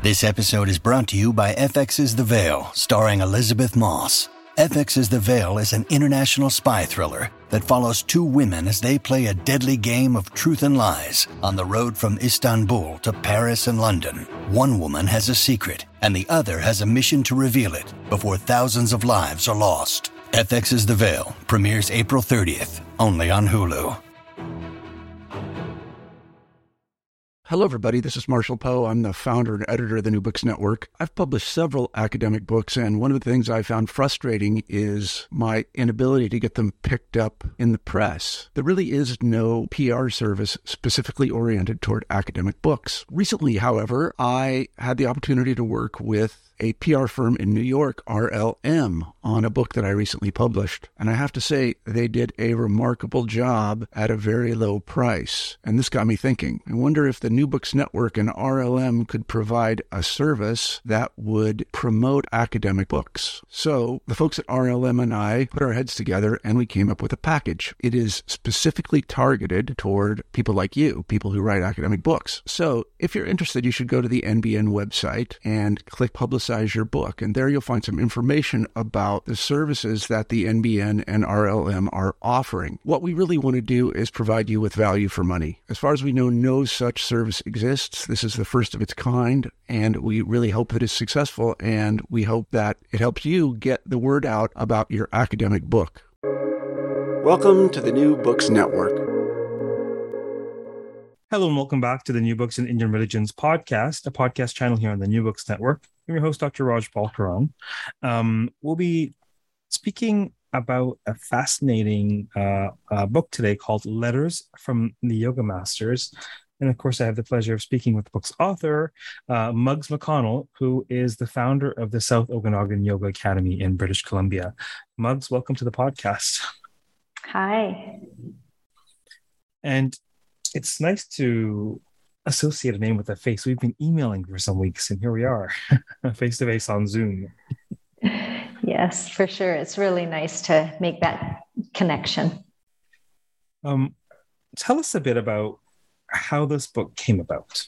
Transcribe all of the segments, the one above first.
This episode is brought to you by FX's The Veil, starring Elizabeth Moss. FX's The Veil is an international spy thriller that follows two women as they play a deadly game of truth and lies on the road from Istanbul to Paris and London. One woman has a secret, and the other has a mission to reveal it before thousands of lives are lost. FX's The Veil premieres April 30th, only on Hulu. Hello, everybody. This is Marshall Poe. I'm the founder and editor of the New Books Network. I've published several academic books, and one of the things I found frustrating is my inability to get them picked up in the press. There really is no PR service specifically oriented toward academic books. Recently, however, I had the opportunity to work with a PR firm in New York, RLM, on a book that I recently published. And I have to say, they did a remarkable job at a very low price. And this got me thinking. I wonder if the New Books Network and RLM could provide a service that would promote academic books. So the folks at RLM and I put our heads together and we came up with a package. It is specifically targeted toward people like you, people who write academic books. So if you're interested, you should go to the NBN website and click Publicize Your Book. And there you'll find some information about the services that the NBN and RLM are offering. What we really want to do is provide you with value for money. As far as we know, no such service exists. This is the first of its kind, and we really hope it is successful, and we hope that it helps you get the word out about your academic book. Welcome to the New Books Network. Hello and welcome back to the New Books in Indian Religions podcast, a podcast channel here on the New Books Network. I'm your host, Dr. Raj Balkaran. We'll be speaking about a fascinating book today called Letters from the Yoga Masters. And of course, I have the pleasure of speaking with the book's author, Muggs McConnell, who is the founder of the South Okanagan Yoga Academy in British Columbia. Muggs, welcome to the podcast. Hi. And it's nice to associate a name with a face. We've been emailing for some weeks, and here we are, face-to-face on Zoom. Yes, for sure. It's really nice to make that connection. Tell us a bit about how this book came about.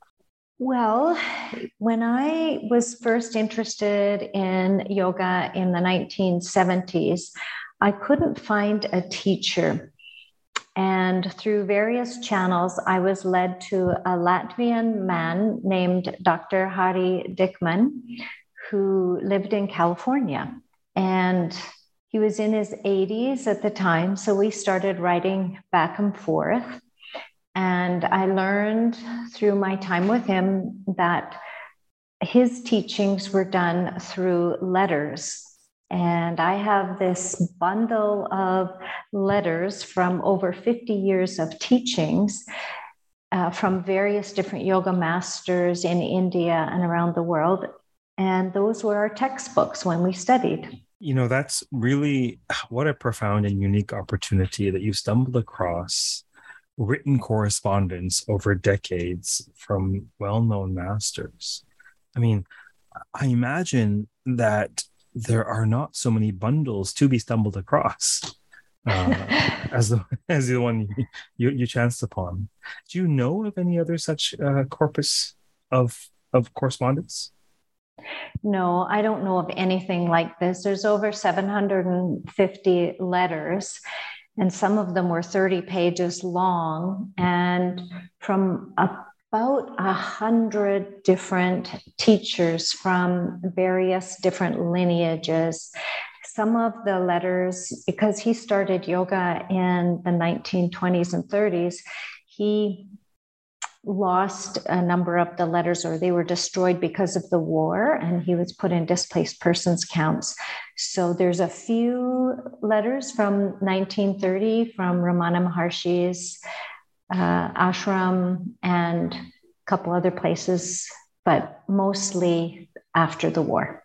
Well, when I was first interested in yoga in the 1970s, I couldn't find a teacher. And through various channels, I was led to a Latvian man named Dr. Hari Dickman, who lived in California. And he was in his 80s at the time, so we started writing back and forth. And I learned through my time with him that his teachings were done through letters. And I have this bundle of letters from over 50 years of teachings from various different yoga masters in India and around the world. And those were our textbooks when we studied. You know, that's really what a profound and unique opportunity that you stumbled across written correspondence over decades from well-known masters. I mean, I imagine that there are not so many bundles to be stumbled across as the one you chanced upon. Do you know of any other such corpus of correspondence? No, I don't know of anything like this. There's over 750 letters, and some of them were 30 pages long, and from about 100 different teachers from various different lineages. Some of the letters, because he started yoga in the 1920s and 30s, he lost a number of the letters, or they were destroyed because of the war, and he was put in displaced persons counts. So there's a few letters from 1930 from Ramana Maharshi's ashram and a couple other places, but mostly after the war.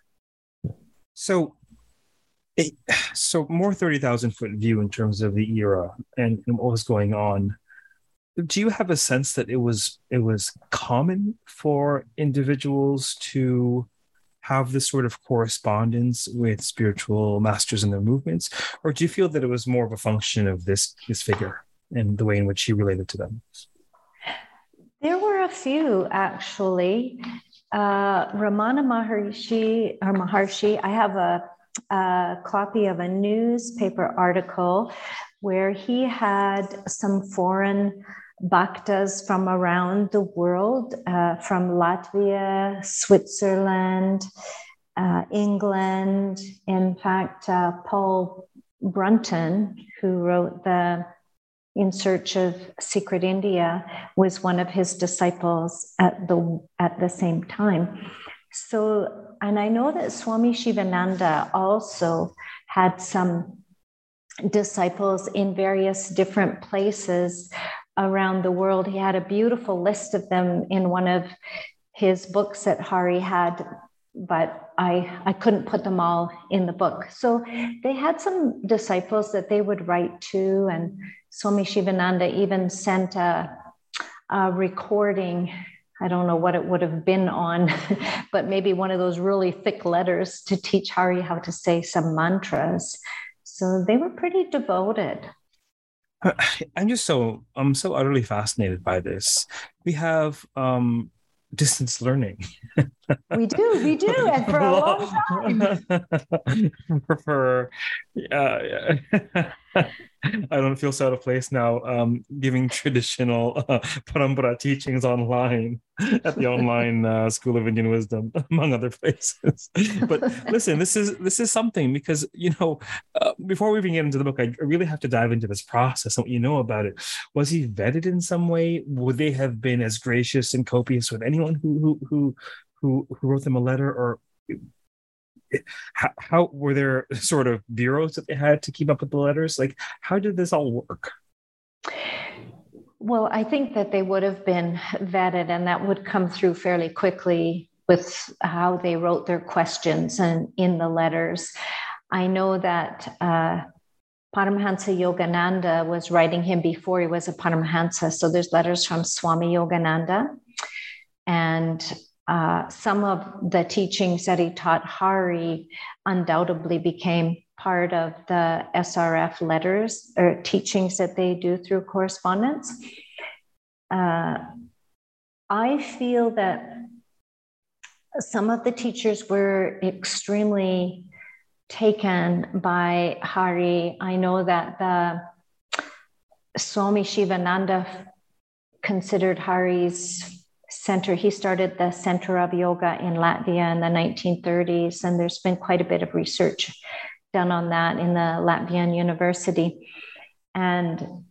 So more 30,000 foot view in terms of the era and what was going on. Do you have a sense that it was common for individuals to have this sort of correspondence with spiritual masters and their movements, or do you feel that it was more of a function of this figure and the way in which he related to them? There were a few, actually. Ramana Maharshi, I have a copy of a newspaper article where he had some foreign bhaktas from around the world, from Latvia, Switzerland, England. In fact, Paul Brunton, who wrote the In Search of Secret India, was one of his disciples at the same time. So, and I know that Swami Shivananda also had some disciples in various different places around the world. He had a beautiful list of them in one of his books that Hari had, but I couldn't put them all in the book. So they had some disciples that they would write to, and Swami Shivananda even sent a recording. I don't know what it would have been on, but maybe one of those really thick letters to teach Hari how to say some mantras. So they were pretty devoted. I'm so utterly fascinated by this. We have distance learning. We do, and for a long time. I don't feel so out of place now giving traditional parampara teachings online at the online School of Indian Wisdom, among other places. But listen, this is something, because before we even get into the book, I really have to dive into this process and what you know about it. Was he vetted in some way? Would they have been as gracious and copious with anyone who wrote them a letter, or how were there sort of bureaus that they had to keep up with the letters? Like, how did this all work? Well, I think that they would have been vetted, and that would come through fairly quickly with how they wrote their questions and in the letters. I know that Paramahansa Yogananda was writing him before he was a Paramahansa. So there's letters from Swami Yogananda, and some of the teachings that he taught Hari undoubtedly became part of the SRF letters or teachings that they do through correspondence. I feel that some of the teachers were extremely taken by Hari. I know that the Swami Shivananda considered Hari's center. He started the Center of Yoga in Latvia in the 1930s, and there's been quite a bit of research done on that in the Latvian University. And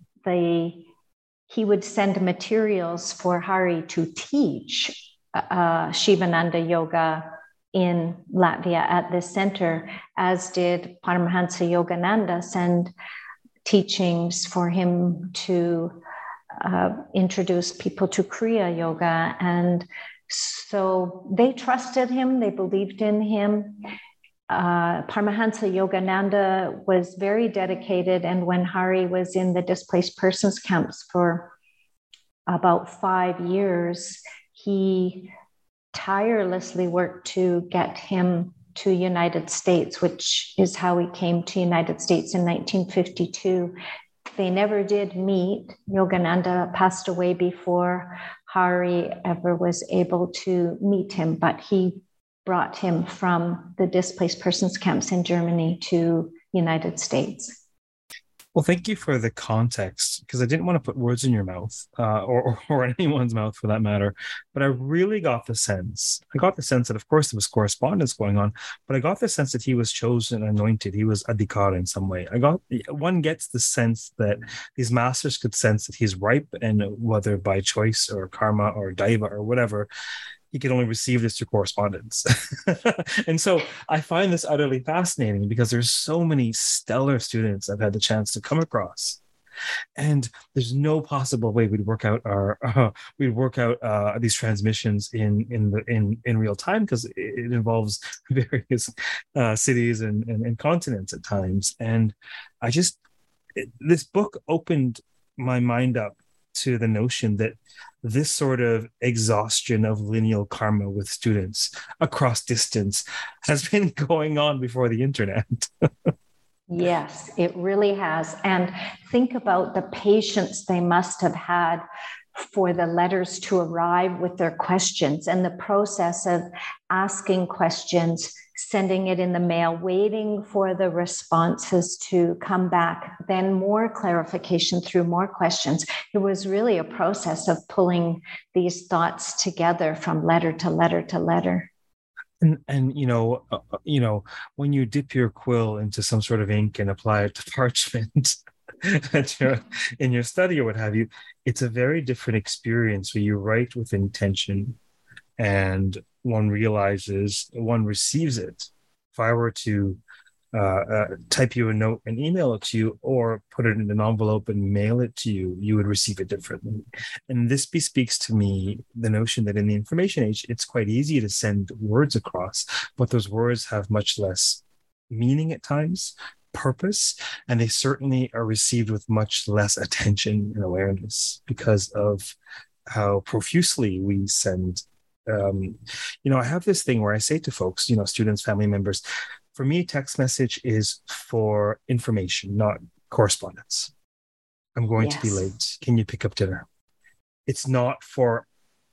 he would send materials for Hari to teach Shivananda Yoga in Latvia at this center, as did Paramahansa Yogananda send teachings for him to introduce people to Kriya Yoga. And so they trusted him, they believed in him. Paramahansa Yogananda was very dedicated, and when Hari was in the displaced persons camps for about 5 years, he tirelessly worked to get him to United States, which is how he came to United States in 1952. They never did meet. Yogananda passed away before Hari ever was able to meet him, but he brought him from the displaced persons camps in Germany to United States. Well, thank you for the context, because I didn't want to put words in your mouth or in anyone's mouth for that matter. But I really got the sense that, of course, there was correspondence going on, but I got the sense that he was chosen, anointed. He was adhikar in some way. One gets the sense that these masters could sense that he's ripe, and whether by choice or karma or daiva or whatever, he could only receive this through correspondence. And so I find this utterly fascinating, because there's so many stellar students I've had the chance to come across. And there's no possible way we'd work out these transmissions in real time, because it involves various cities and continents at times. And this book opened my mind up to the notion that this sort of exhaustion of lineal karma with students across distance has been going on before the internet. Yes, it really has. And think about the patience they must have had for the letters to arrive with their questions, and the process of asking questions, sending it in the mail, waiting for the responses to come back, then more clarification through more questions. It was really a process of pulling these thoughts together from letter to letter to letter. And when you dip your quill into some sort of ink and apply it to parchment in your study or what have you, it's a very different experience where you write with intention and one receives it. If I were to type you a note and email it to you, or put it in an envelope and mail it to you, you would receive it differently. And this bespeaks to me the notion that in the information age, it's quite easy to send words across, but those words have much less meaning at times, purpose, and they certainly are received with much less attention and awareness because of how profusely we send. I have this thing where I say to folks, students, family members, for me, text message is for information, not correspondence. I'm going to be late. Can you pick up dinner? It's not for,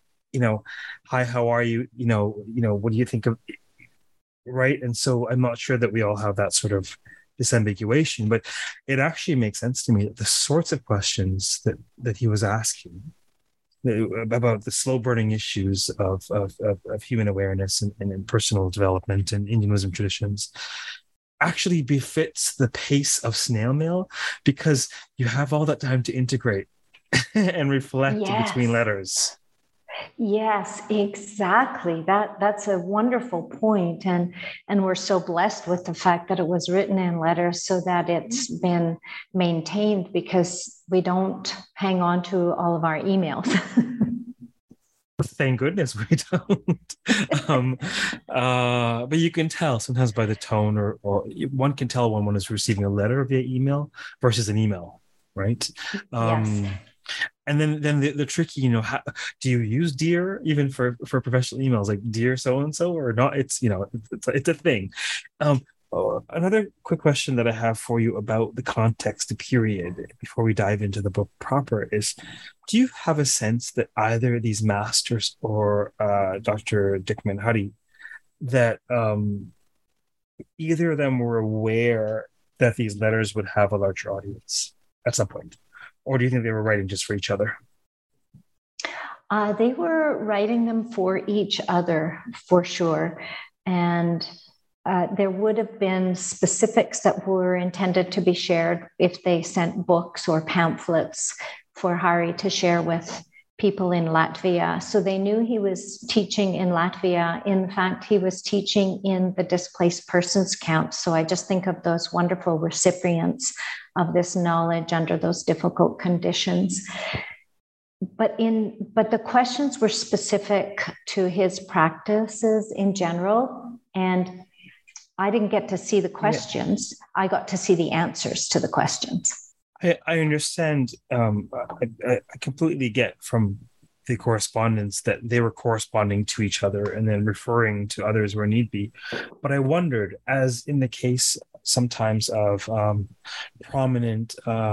hi, how are you? What do you think of, right? And so I'm not sure that we all have that sort of disambiguation, but it actually makes sense to me that the sorts of questions that he was asking about the slow burning issues of human awareness and personal development and Indian wisdom traditions actually befits the pace of snail mail, because you have all that time to integrate and reflect between letters. Yes, exactly. That's a wonderful point. And we're so blessed with the fact that it was written in letters so that it's been maintained, because we don't hang on to all of our emails. Thank goodness we don't. But you can tell sometimes by the tone, or one can tell when one is receiving a letter via email versus an email, right? Yes. And then the tricky, do you use dear even for professional emails, like dear so and so, or not? It's it's a thing. Another quick question that I have for you about the context, the period, before we dive into the book proper, is: do you have a sense that either these masters or Dr. Dickman Huddy, that either of them were aware that these letters would have a larger audience at some point? Or do you think they were writing just for each other? They were writing them for each other, for sure. And there would have been specifics that were intended to be shared if they sent books or pamphlets for Hari to share with people in Latvia. So they knew he was teaching in Latvia. In fact, he was teaching in the displaced persons camp. So I just think of those wonderful recipients of this knowledge under those difficult conditions. But the questions were specific to his practices in general. And I didn't get to see the questions. I got to see the answers to the questions. I understand. I completely get from the correspondence that they were corresponding to each other and then referring to others where need be. But I wondered, as in the case sometimes of prominent,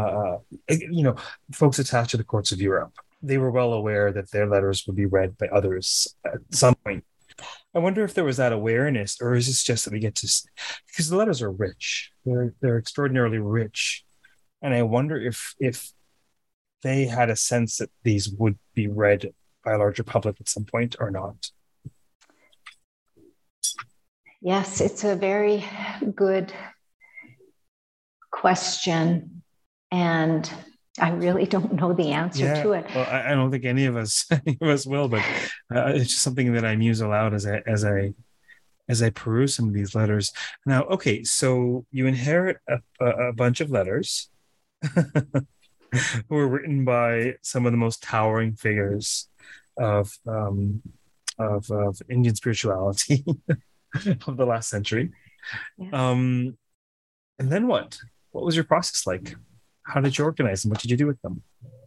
folks attached to the courts of Europe, they were well aware that their letters would be read by others at some point. I wonder if there was that awareness, or is this just that we get to, because the letters are rich, they're extraordinarily rich. And I wonder if they had a sense that these would be read by a larger public at some point or not. Yes, it's a very good question. And I really don't know the answer to it. Well, I don't think any of us will, but it's just something that I muse aloud as I peruse some of these letters. Now, okay, so you inherit a bunch of letters who were written by some of the most towering figures of Indian spirituality of the last century. Yes. And then what? What was your process like? How did you organize them? What did you do with them?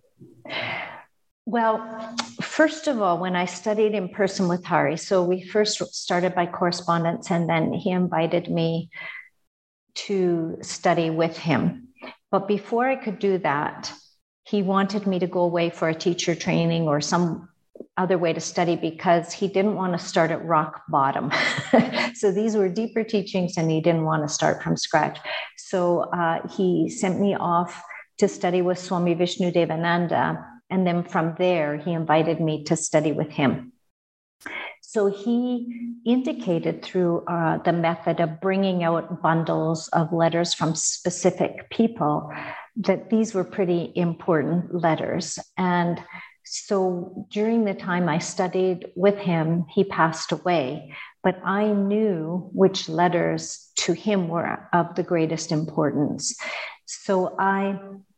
Well, first of all, when I studied in person with Hari, so we first started by correspondence, and then he invited me to study with him. But before I could do that, he wanted me to go away for a teacher training or some other way to study because he didn't want to start at rock bottom. So these were deeper teachings and he didn't want to start from scratch. So he sent me off to study with Swami Vishnudevananda. And then from there, he invited me to study with him. So he indicated through the method of bringing out bundles of letters from specific people that these were pretty important letters. And so during the time I studied with him, he passed away, but I knew which letters to him were of the greatest importance. So I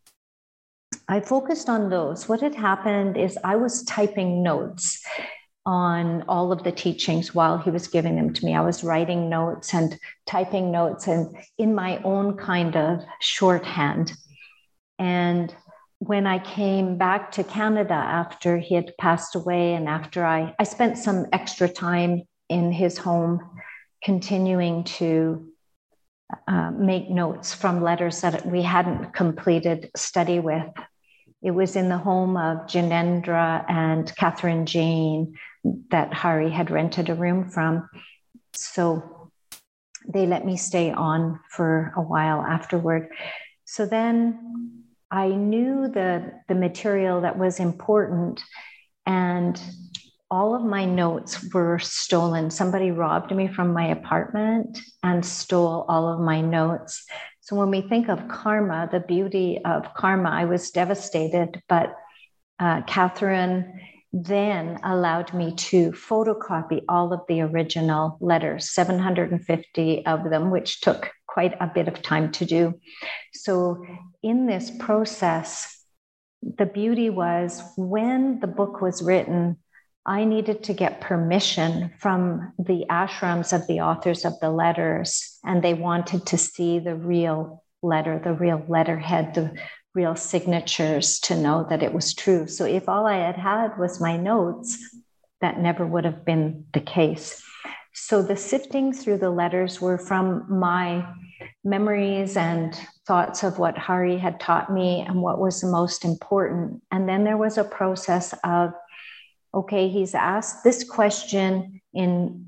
focused on those. What had happened is I was typing notes on all of the teachings while he was giving them to me. I was writing notes and typing notes and in my own kind of shorthand. And when I came back to Canada after he had passed away and after I spent some extra time in his home continuing to make notes from letters that we hadn't completed study with. It was in the home of Janendra and Catherine Jane that Hari had rented a room from. So they let me stay on for a while afterward. So then I knew the material that was important, and all of my notes were stolen. Somebody robbed me from my apartment and stole all of my notes. So when we think of karma, the beauty of karma, I was devastated, but Catherine then allowed me to photocopy all of the original letters, 750 of them, which took quite a bit of time to do. So in this process, the beauty was when the book was written, I needed to get permission from the ashrams of the authors of the letters, and they wanted to see the real letter, the real letterhead, the real signatures to know that it was true. So if all I had was my notes, that never would have been the case. So the sifting through the letters were from my memories and thoughts of what Hari had taught me and what was the most important. And then there was a process of, okay, he's asked this question in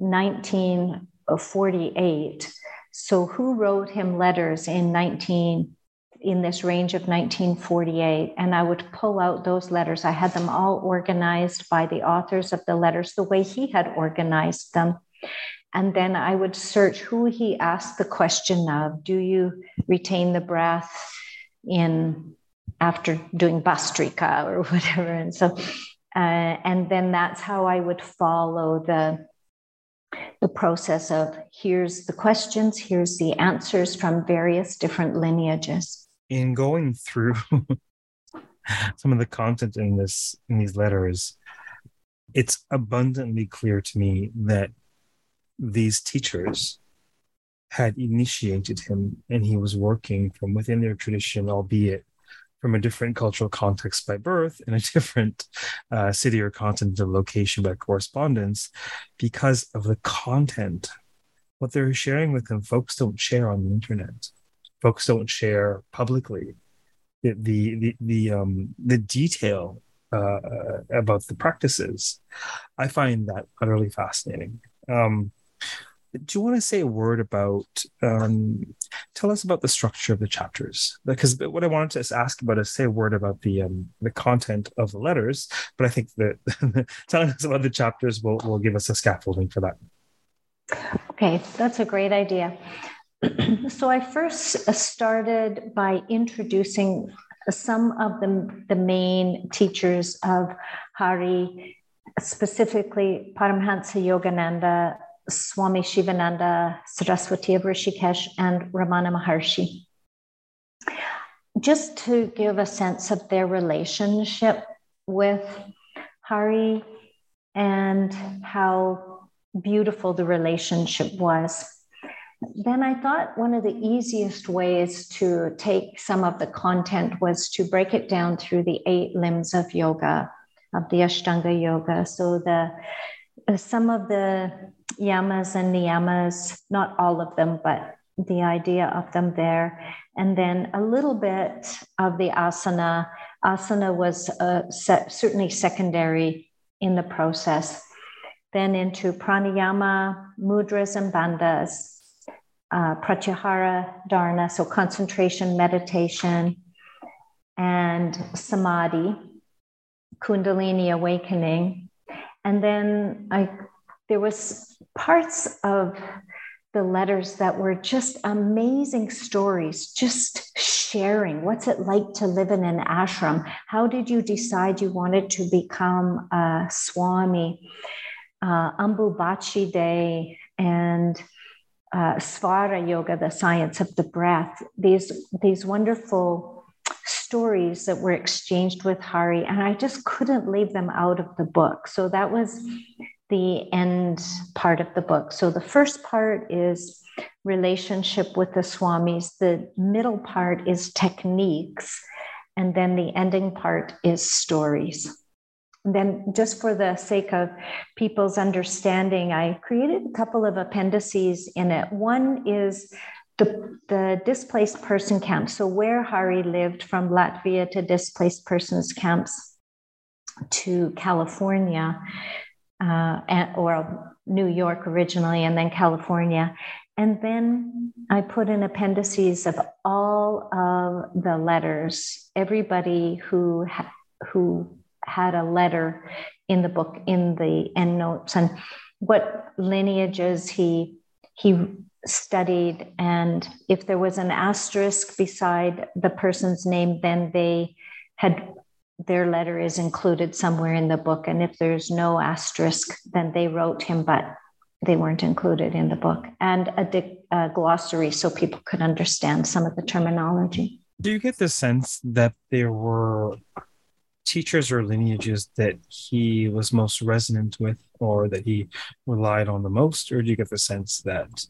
1948. So who wrote him letters in this range of 1948? And I would pull out those letters. I had them all organized by the authors of the letters the way he had organized them. And then I would search who he asked the question of. Do you retain the breath after doing Bastrika or whatever? And so, and then that's how I would follow the process of here's the questions, here's the answers from various different lineages. In going through some of the content in these letters, it's abundantly clear to me that these teachers had initiated him and he was working from within their tradition, albeit from a different cultural context by birth in a different city or continental location by correspondence, because of the content. What they're sharing with them, folks don't share on the internet. Folks don't share publicly. The detail about the practices, I find that utterly fascinating. Do you want to say a word about, tell us about the structure of the chapters? Because what I wanted to ask about is say a word about the content of the letters, but I think that telling us about the chapters will give us a scaffolding for that. Okay, that's a great idea. So I first started by introducing some of the main teachers of Hari, specifically Paramhansa Yogananda, Swami Shivananda Saraswati of Rishikesh, and Ramana Maharshi. Just to give a sense of their relationship with Hari and how beautiful the relationship was. Then I thought one of the easiest ways to take some of the content was to break it down through the 8 limbs of yoga, of the Ashtanga yoga. So some of the yamas and niyamas, not all of them, but the idea of them there. And then a little bit of the asana Asana was certainly secondary in the process. Then into pranayama, mudras and bandhas, pratyahara dharana, so concentration, meditation, and samadhi, kundalini awakening. And then there was parts of the letters that were just amazing stories, just sharing what's it like to live in an ashram. How did you decide you wanted to become a Swami? Ambubachi Day and Svara Yoga, the science of the breath. These wonderful stories that were exchanged with Hari, and I just couldn't leave them out of the book. So that was the end part of the book. So the first part is relationship with the Swamis. The middle part is techniques. And then the ending part is stories. And then just for the sake of people's understanding, I created a couple of appendices in it. One is the displaced person camp. So where Hari lived, from Latvia to displaced persons camps to California, or New York originally, and then California. And then I put in appendices of all of the letters, everybody who had a letter in the book, in the endnotes, and what lineages he studied. And if there was an asterisk beside the person's name, then their letter is included somewhere in the book. And if there's no asterisk, then they wrote him, but they weren't included in the book. And a glossary so people could understand some of the terminology. Do you get the sense that there were teachers or lineages that he was most resonant with, or that he relied on the most? Or do you get the sense that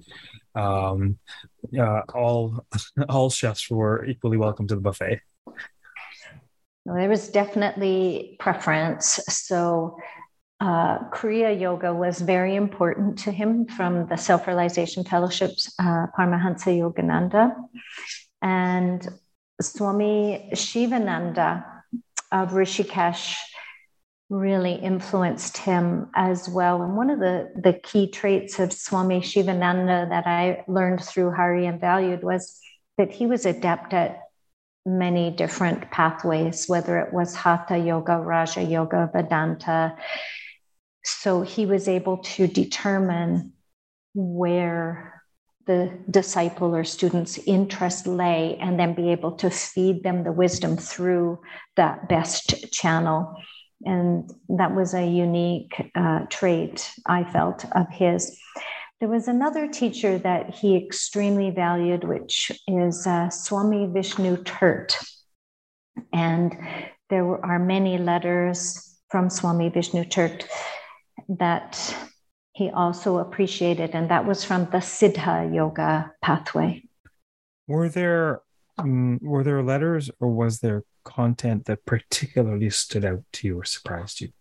all chefs were equally welcome to the buffet? Well, there was definitely preference. So Kriya Yoga was very important to him from the Self-Realization Fellowships, Paramahansa Yogananda. And Swami Shivananda of Rishikesh really influenced him as well. And one of the key traits of Swami Shivananda that I learned through Hari and valued was that he was adept at many different pathways, whether it was Hatha Yoga, Raja Yoga, Vedanta. So he was able to determine where the disciple or student's interest lay, and then be able to feed them the wisdom through that best channel. And that was a unique trait, I felt, of his. There was another teacher that he extremely valued, which is Swami Vishnu Tirth. And there are many letters from Swami Vishnu Tirth that he also appreciated, and that was from the Siddha Yoga pathway. Were there letters, or was there content that particularly stood out to you or surprised you?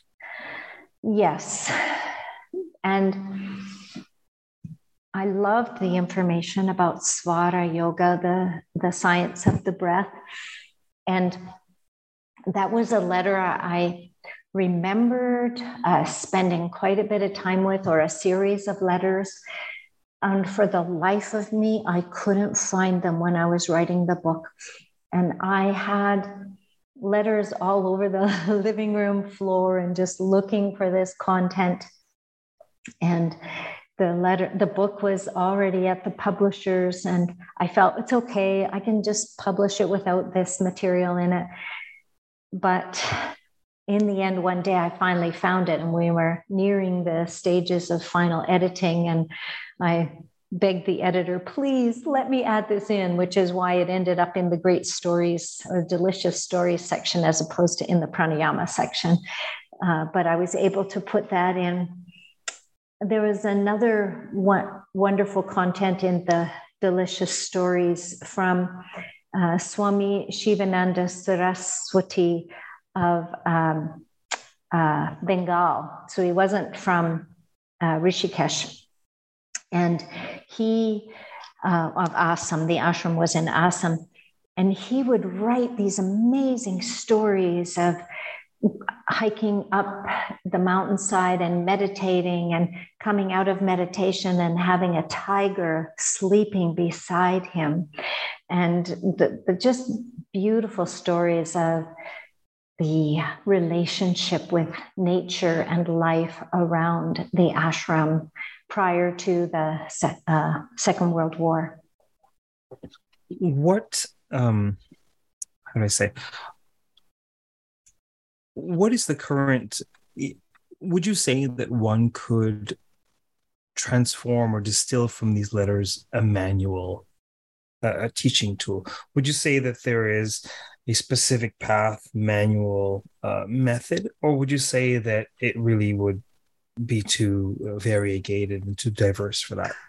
Yes. And I loved the information about Svara Yoga, the science of the breath. And that was a letter I remembered spending quite a bit of time with, or a series of letters. And for the life of me, I couldn't find them when I was writing the book. And I had letters all over the living room floor and just looking for this content. And the book was already at the publishers, and I felt it's okay, I can just publish it without this material in it. But in the end, one day I finally found it, and we were nearing the stages of final editing, and I begged the editor, please let me add this in, which is why it ended up in the great stories or delicious stories section as opposed to in the pranayama section. But I was able to put that in. There was another wonderful content in the delicious stories from Swami Shivananda Saraswati of Bengal. So he wasn't from Rishikesh. And he, of Assam, the ashram was in Assam. And he would write these amazing stories of hiking up the mountainside and meditating, and coming out of meditation and having a tiger sleeping beside him. And the just beautiful stories of the relationship with nature and life around the ashram prior to the Second World War. What, how do I say? What is the current, would you say that one could transform or distill from these letters a manual, a teaching tool? Would you say that there is a specific path, manual, method, or would you say that it really would be too variegated and too diverse for that?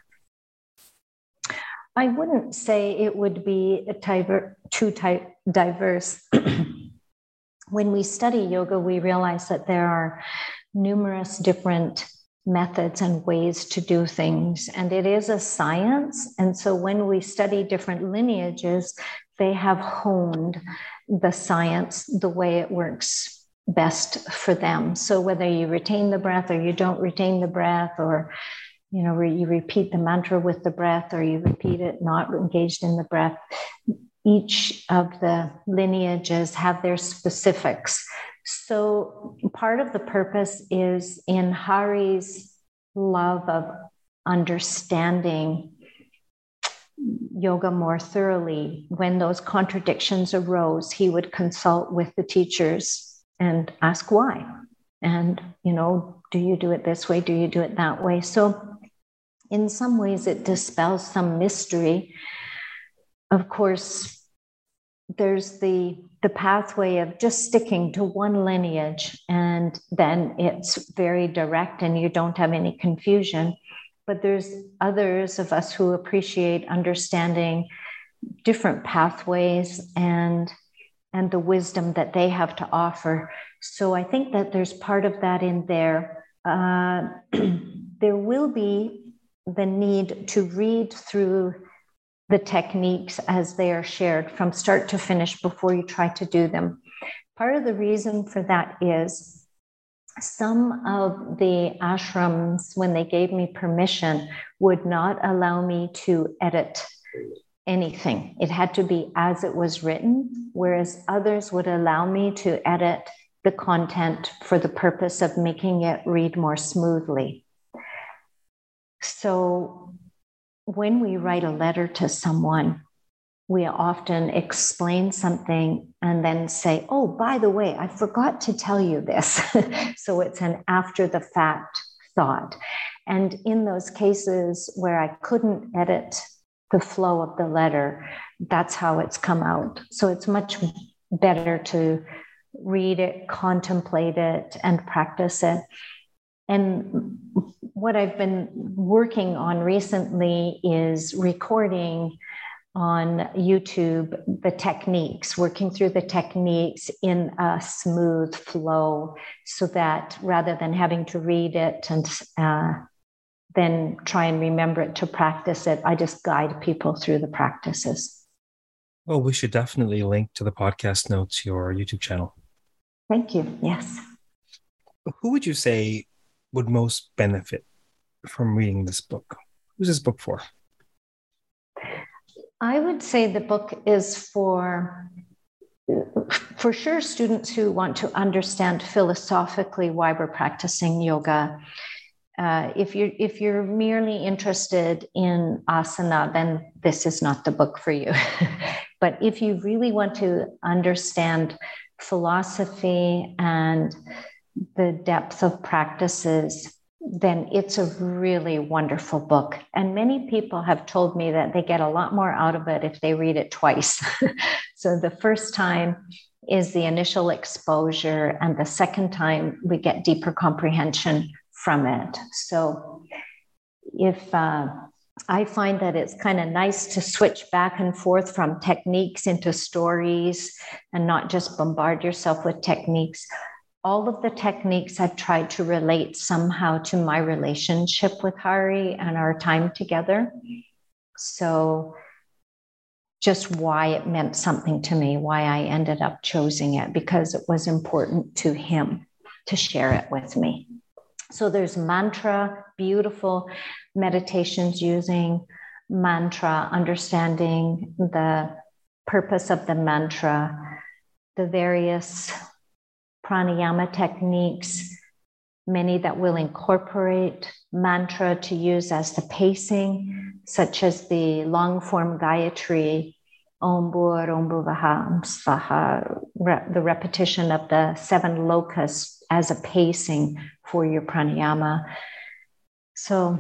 I wouldn't say it would be too diverse. When we study yoga, we realize that there are numerous different methods and ways to do things, and it is a science. And so when we study different lineages, they have honed the science the way it works best for them. So whether you retain the breath or you don't retain the breath, or you repeat the mantra with the breath, or you repeat it not engaged in the breath, each of the lineages have their specifics. So part of the purpose is in Hari's love of understanding yoga more thoroughly. When those contradictions arose, he would consult with the teachers and ask why. And, do you do it this way? Do you do it that way? So in some ways, it dispels some mystery. Of course, there's the pathway of just sticking to one lineage, and then it's very direct and you don't have any confusion. But there's others of us who appreciate understanding different pathways and the wisdom that they have to offer. So I think that there's part of that in there. There will be the need to read through the techniques as they are shared from start to finish before you try to do them. Part of the reason for that is some of the ashrams, when they gave me permission, would not allow me to edit anything. It had to be as it was written, whereas others would allow me to edit the content for the purpose of making it read more smoothly. So when we write a letter to someone, we often explain something and then say, oh, by the way, I forgot to tell you this. So it's an after the fact thought. And in those cases where I couldn't edit the flow of the letter, that's how it's come out. So it's much better to read it, contemplate it, and practice it. And what I've been working on recently is recording on YouTube the techniques, working through the techniques in a smooth flow, so that rather than having to read it and then try and remember it to practice it, I just guide people through the practices. Well, we should definitely link to the podcast notes, your YouTube channel. Thank you. Yes. Who would you say would most benefit from reading this book? Who's this book for? I would say the book is for sure students who want to understand philosophically why we're practicing yoga. If you're merely interested in asana, then this is not the book for you. But if you really want to understand philosophy and the depth of practices, then it's a really wonderful book. And many people have told me that they get a lot more out of it if they read it twice. So the first time is the initial exposure, and the second time we get deeper comprehension from it. So if I find that it's kind of nice to switch back and forth from techniques into stories and not just bombard yourself with techniques. All of the techniques I've tried to relate somehow to my relationship with Hari and our time together. So just why it meant something to me, why I ended up choosing it, because it was important to him to share it with me. So there's mantra, beautiful meditations using mantra, understanding the purpose of the mantra, the various pranayama techniques, many that will incorporate mantra to use as the pacing, such as the long form Gayatri, Om Bhur, Om Bhuvaha, Om Svaha, the repetition of the 7 lokas as a pacing for your pranayama. So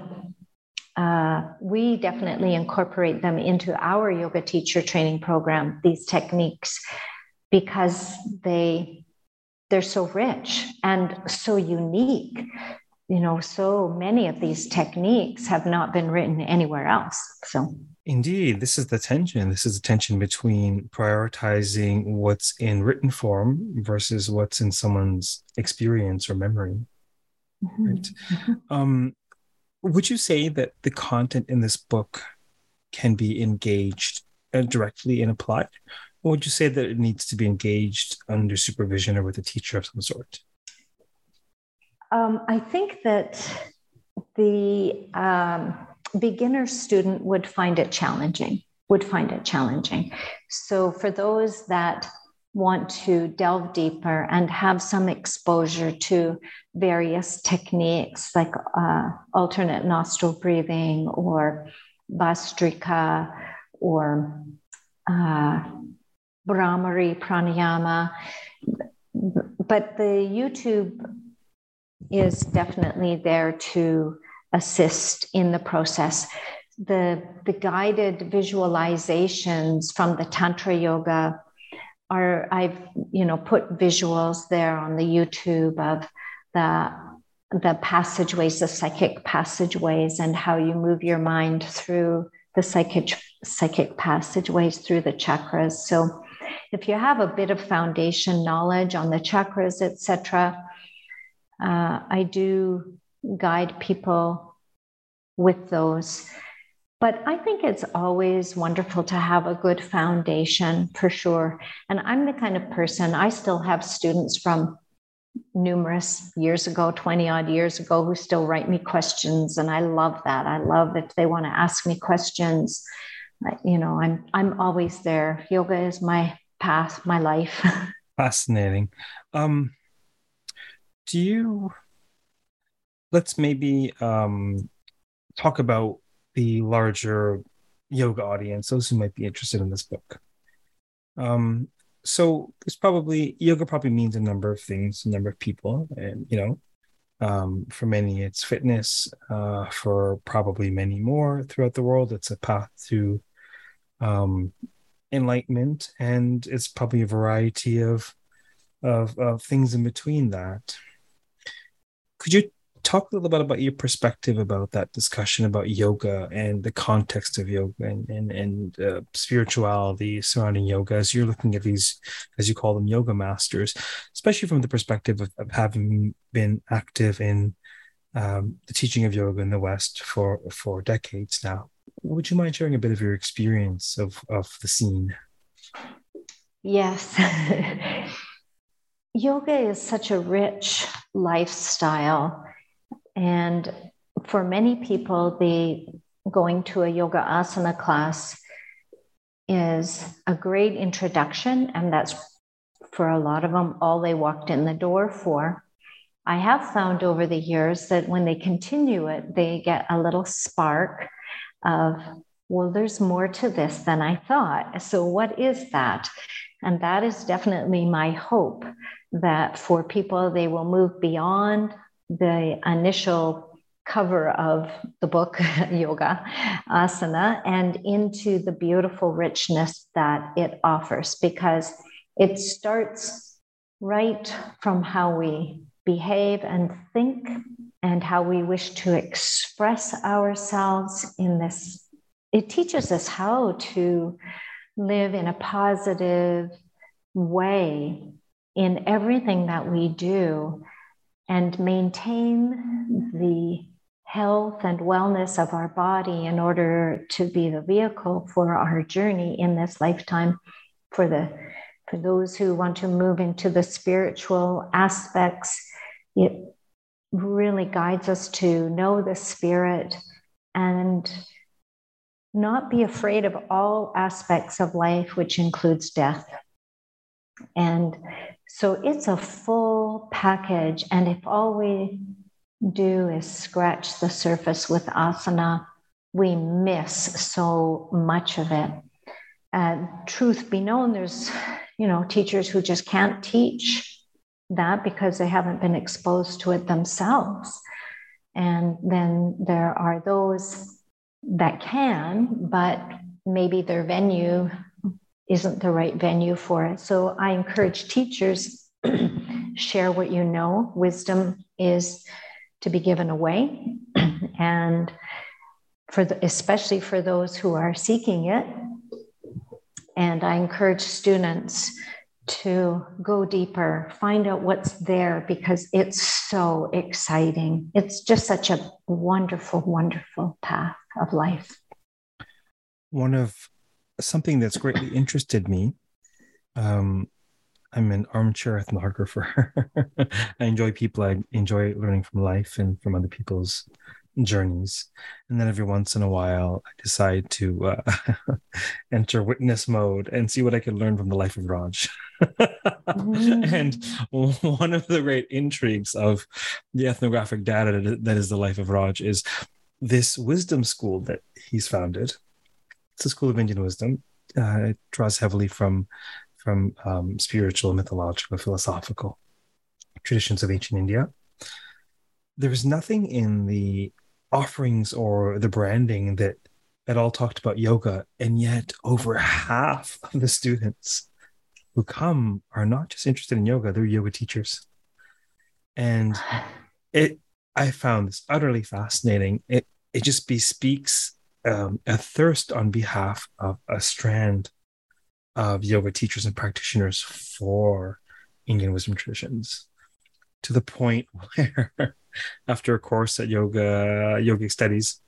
we definitely incorporate them into our yoga teacher training program, these techniques, because they're so rich and so unique. You know, so many of these techniques have not been written anywhere else. So indeed, this is the tension. This is the tension between prioritizing what's in written form versus what's in someone's experience or memory. Mm-hmm. Right? Mm-hmm. Would you say that the content in this book can be engaged directly and applied? Or would you say that it needs to be engaged under supervision or with a teacher of some sort? I think that the beginner student would find it challenging. So for those that want to delve deeper and have some exposure to various techniques like alternate nostril breathing or Bhastrika or Bhramari pranayama, but the YouTube is definitely there to assist in the process. The guided visualizations from the Tantra Yoga I've put visuals there on the YouTube of the passageways, the psychic passageways, and how you move your mind through the psychic passageways through the chakras. So if you have a bit of foundation knowledge on the chakras, etc., I do guide people with those. But I think it's always wonderful to have a good foundation, for sure. And I'm the kind of person, I still have students from numerous years ago, 20 odd years ago, who still write me questions. And I love that. I love if they want to ask me questions. I'm always there. Yoga is my path, my life. Fascinating. Let's maybe talk about the larger yoga audience, those who might be interested in this book. So yoga probably means a number of things, a number of people, and for many it's fitness, for probably many more throughout the world it's a path to enlightenment, and it's probably a variety of things in between that. Could you talk a little bit about your perspective about that discussion about yoga and the context of yoga and spirituality surrounding yoga, as you're looking at these, as you call them, yoga masters, especially from the perspective of having been active in the teaching of yoga in the West for decades now? Would you mind sharing a bit of your experience of the scene? Yes. Yoga is such a rich lifestyle. And for many people, going to a yoga asana class is a great introduction. And that's, for a lot of them, all they walked in the door for. I have found over the years that when they continue it, they get a little spark of, well, there's more to this than I thought. So what is that? And that is definitely my hope, that for people, they will move beyond the initial cover of the book, Yoga Asana, and into the beautiful richness that it offers, because it starts right from how we behave and think and how we wish to express ourselves in this. It teaches us how to live in a positive way in everything that we do and maintain the health and wellness of our body in order to be the vehicle for our journey in this lifetime, for those who want to move into the spiritual aspects. It really guides us to know the spirit and not be afraid of all aspects of life, which includes death. And so it's a full package. And if all we do is scratch the surface with asana, we miss so much of it. Truth be known, there's, teachers who just can't teach that because they haven't been exposed to it themselves. And then there are those that can, but maybe their venue isn't the right venue for it. So I encourage teachers, share what you know. Wisdom is to be given away. And especially for those who are seeking it. And I encourage students to go deeper, find out what's there, because it's so exciting. It's just such a wonderful, wonderful path of life. Something that's greatly interested me. I'm an armchair ethnographer. I enjoy people. I enjoy learning from life and from other people's journeys. And then every once in a while, I decide to enter witness mode and see what I can learn from the life of Raj. And one of the great intrigues of the ethnographic data that is the life of Raj is this wisdom school that he's founded. It's a school of Indian wisdom. It draws heavily from spiritual, mythological, philosophical traditions of ancient India. There was nothing in the offerings or the branding that at all talked about yoga, and yet over half of the students who come are not just interested in yoga, they're yoga teachers. And I found this utterly fascinating. It just bespeaks a thirst on behalf of a strand of yoga teachers and practitioners for Indian wisdom traditions, to the point where after a course at yogic studies,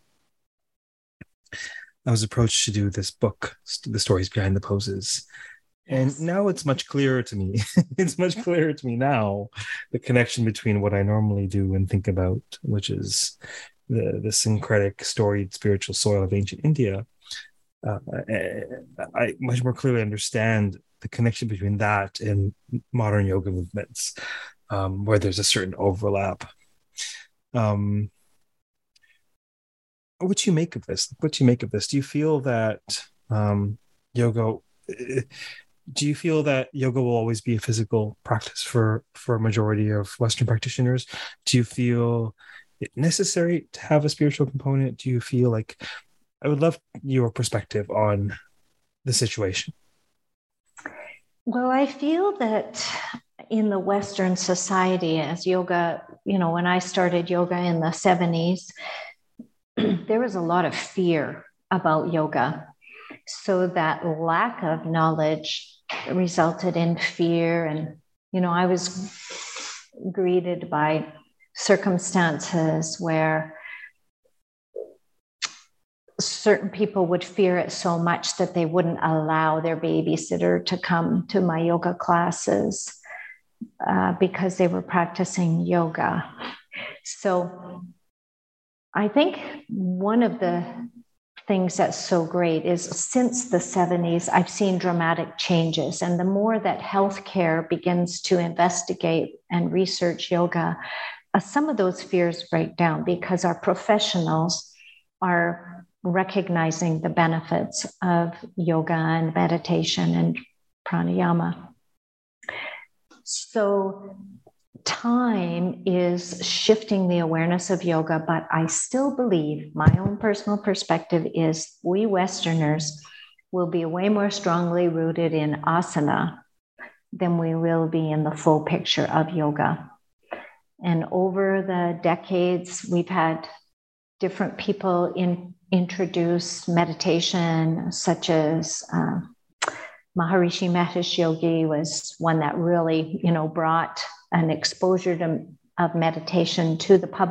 I was approached to do this book, The Stories Behind the Poses. And now it's much clearer to me. It's much clearer to me now, the connection between what I normally do and think about, which is the syncretic, storied spiritual soil of ancient India. I much more clearly understand the connection between that and modern yoga movements, where there's a certain overlap. What do you make of this? What do you make of this? Do you feel that yoga? Do you feel that yoga will always be a physical practice for a majority of Western practitioners? Do you feel it necessary to have a spiritual component? Do you feel like, I would love your perspective on the situation. Well, I feel that in the Western society, as yoga, when I started yoga in the 70s, there was a lot of fear about yoga. So that lack of knowledge resulted in fear. And, I was greeted by circumstances where certain people would fear it so much that they wouldn't allow their babysitter to come to my yoga classes because they were practicing yoga. So I think one of the things that's so great is since the 70s, I've seen dramatic changes. And the more that healthcare begins to investigate and research yoga, some of those fears break down because our professionals are recognizing the benefits of yoga and meditation and pranayama. So time is shifting the awareness of yoga, but I still believe, my own personal perspective is, we Westerners will be way more strongly rooted in asana than we will be in the full picture of yoga. And over the decades, we've had different people introduce meditation, such as Maharishi Mahesh Yogi was one that really, brought an exposure of meditation to the public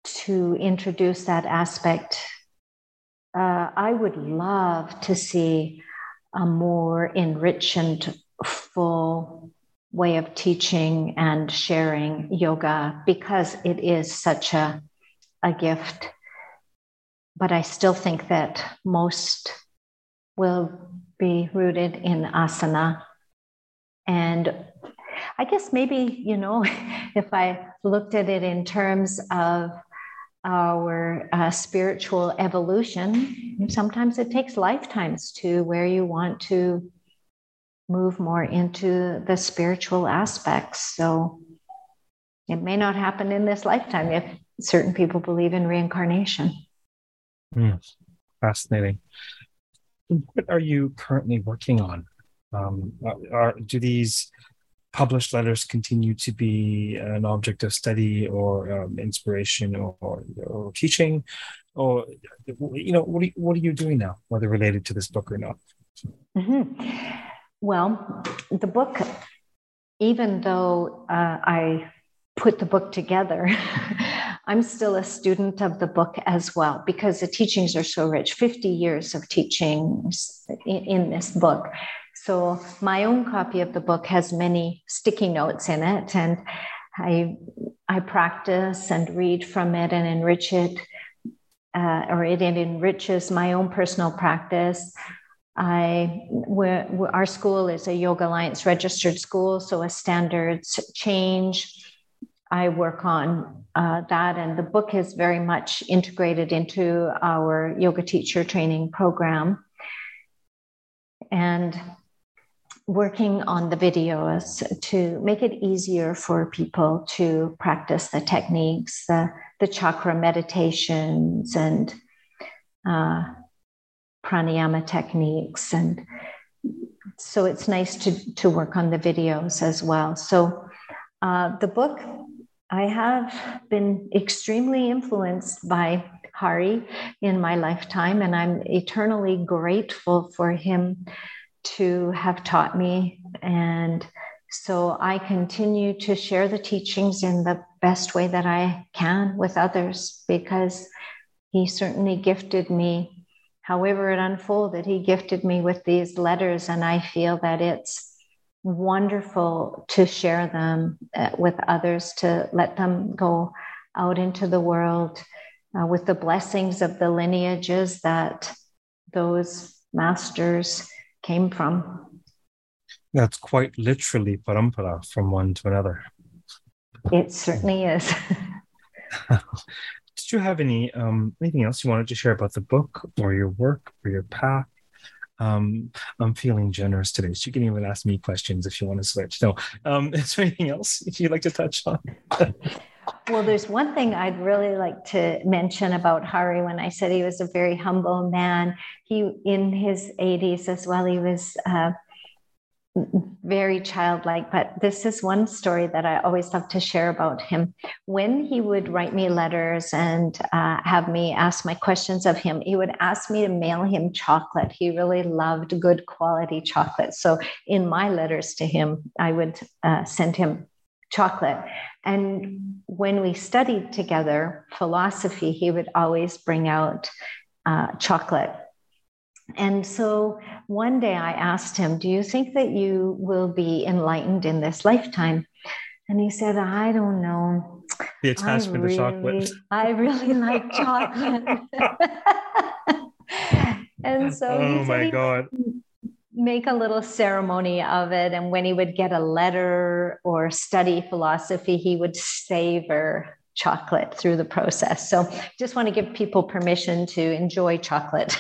to introduce that aspect. I would love to see a more enriched and full way of teaching and sharing yoga, because it is such a gift. But I still think that most will be rooted in asana. And I guess maybe, if I looked at it in terms of our spiritual evolution, sometimes it takes lifetimes to where you want to move more into the spiritual aspects. So it may not happen in this lifetime if certain people believe in reincarnation. Fascinating. What are you currently working on? Do these published letters continue to be an object of study or inspiration or teaching, or what are you doing now, whether related to this book or not? Mm-hmm. Well, the book, even though I put the book together, I'm still a student of the book as well, because the teachings are so rich. 50 years of teachings in this book. So my own copy of the book has many sticky notes in it, and I practice and read from it and enrich it, or it enriches my own personal practice. Our school is a Yoga Alliance registered school, so as standards change, I work on that, and the book is very much integrated into our yoga teacher training program. And working on the videos to make it easier for people to practice the techniques, the chakra meditations and pranayama techniques. And so it's nice to work on the videos as well. So the book, I have been extremely influenced by Hari in my lifetime, and I'm eternally grateful for him to have taught me. And so I continue to share the teachings in the best way that I can with others, because he certainly gifted me, however it unfolded, he gifted me with these letters, and I feel that it's wonderful to share them with others, to let them go out into the world with the blessings of the lineages that those masters came from. That's quite literally parampara, from one to another. It certainly is. Did you have anything else you wanted to share about the book or your work or your path? I'm feeling generous today, so you can even ask me questions if you want to switch. No, is there anything else you'd like to touch on? Well, there's one thing I'd really like to mention about Hari. When I said he was a very humble man, he, in his 80s as well, he was very childlike. But this is one story that I always love to share about him. When he would write me letters and have me ask my questions of him, he would ask me to mail him chocolate. He really loved good quality chocolate. So in my letters to him, I would send him chocolate. And when we studied together philosophy, he would always bring out chocolate. And so one day I asked him, do you think that you will be enlightened in this lifetime? And he said, I don't know. The attachment to chocolate. I really like chocolate. And so oh my God. Make a little ceremony of it. And when he would get a letter or study philosophy, he would savor chocolate through the process. So just want to give people permission to enjoy chocolate.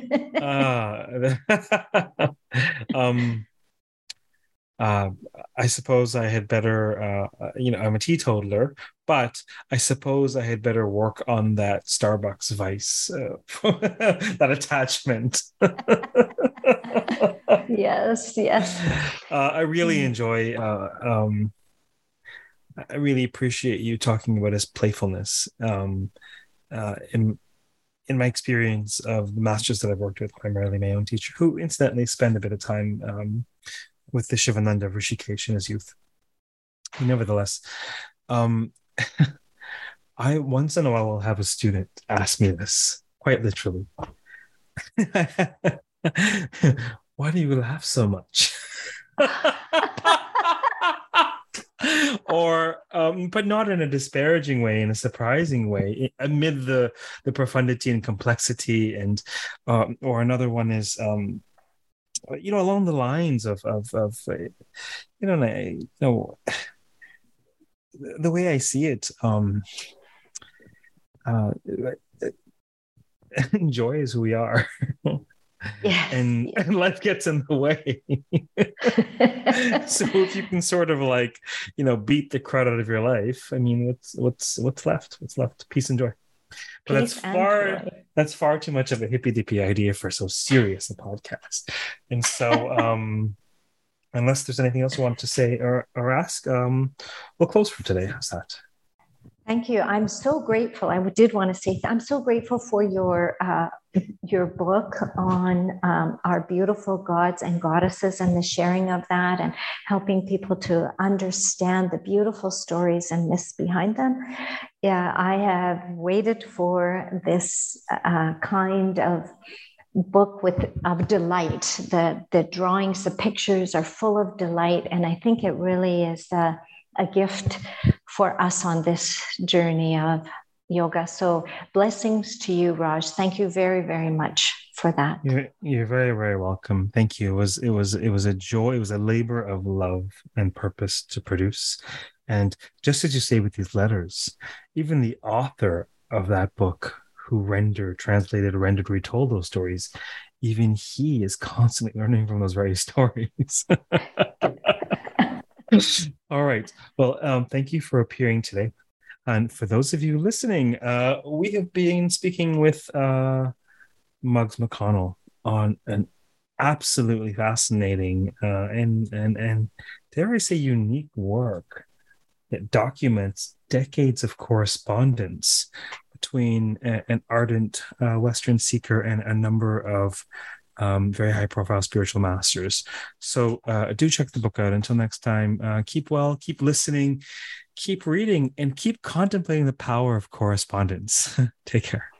I suppose I had better, I'm a teetotaler, but I suppose I had better work on that Starbucks vice, that attachment. Yes. I really enjoy, I really appreciate you talking about his playfulness. In my experience of the masters that I've worked with, primarily my own teacher, who incidentally spent a bit of time with the Shivananda of Rishikesh in his youth. Nevertheless, I once in a while will have a student ask me this, quite literally. Why do you laugh so much? Or but not in a disparaging way, in a surprising way, amid the profundity and complexity. And or another one is along the lines of the way I see it, joy is who we are. Yes. And life gets in the way. So if you can sort of beat the crud out of your life, I mean, what's left? What's left? Peace and joy. But that's far too much of a hippy dippy idea for so serious a podcast. And so unless there's anything else you want to say or ask, we'll close for today. How's that? Thank you. I'm so grateful. I did want to say I'm so grateful for your book on our beautiful gods and goddesses and the sharing of that and helping people to understand the beautiful stories and myths behind them. Yeah, I have waited for this kind of book of delight. The drawings, the pictures are full of delight, and I think it really is a gift for us on this journey of yoga. So blessings to you, Raj. Thank you very, very much for that. You're very, very welcome. Thank you. It was a joy. It was a labor of love and purpose to produce. And just as you say with these letters, even the author of that book who translated, rendered, retold those stories, even he is constantly learning from those very stories. All right. Well, thank you for appearing today. And for those of you listening, we have been speaking with Muggs McConnell on an absolutely fascinating and dare I say unique work that documents decades of correspondence between an ardent Western seeker and a number of very high-profile spiritual masters. So do check the book out. Until next time, keep well, keep listening, keep reading, and keep contemplating the power of correspondence. Take care.